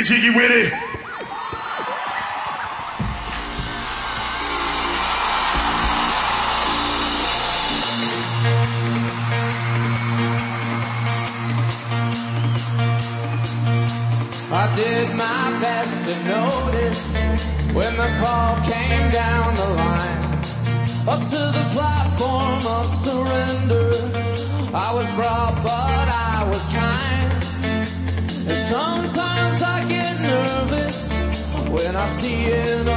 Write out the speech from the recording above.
jiggy with it. I did my best to notice when the call came down the line, up to the platform of surrender. I was rough, but I was kind. And sometimes I get nervous when I see it